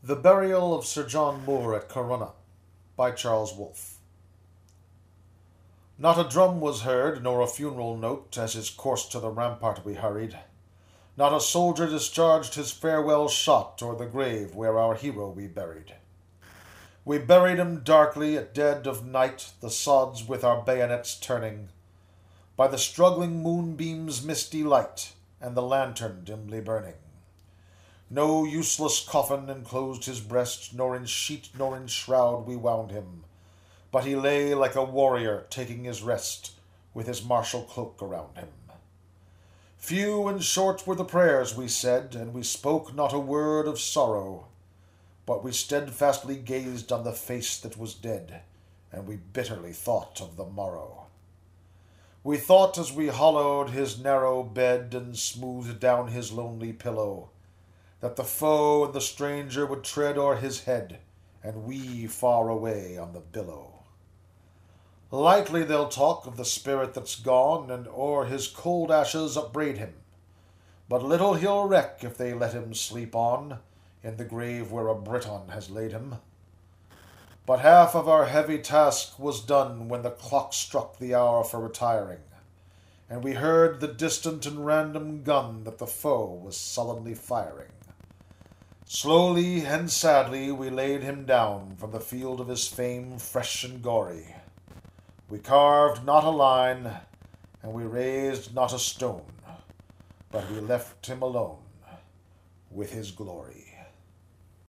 The Burial of Sir John Moore at Corunna by Charles Wolfe. Not a drum was heard, nor a funeral note, as his course to the rampart we hurried. Not a soldier discharged his farewell shot o'er the grave where our hero we buried. We buried him darkly at dead of night, the sods with our bayonets turning, by the struggling moonbeam's misty light, and the lantern dimly burning. No useless coffin enclosed his breast, nor in sheet nor in shroud we wound him, but he lay like a warrior taking his rest, with his martial cloak around him. Few and short were the prayers we said, and we spoke not a word of sorrow, but we steadfastly gazed on the face that was dead, and we bitterly thought of the morrow. We thought as we hollowed his narrow bed and smoothed down his lonely pillow, that the foe and the stranger would tread o'er his head, and we far away on the billow. Lightly they'll talk of the spirit that's gone, and o'er his cold ashes upbraid him, but little he'll reck if they let him sleep on in the grave where a Briton has laid him. But half of our heavy task was done when the clock struck the hour for retiring, and we heard the distant and random gun that the foe was sullenly firing. Slowly and sadly we laid him down from the field of his fame, fresh and gory. We carved not a line, and we raised not a stone, but we left him alone with his glory.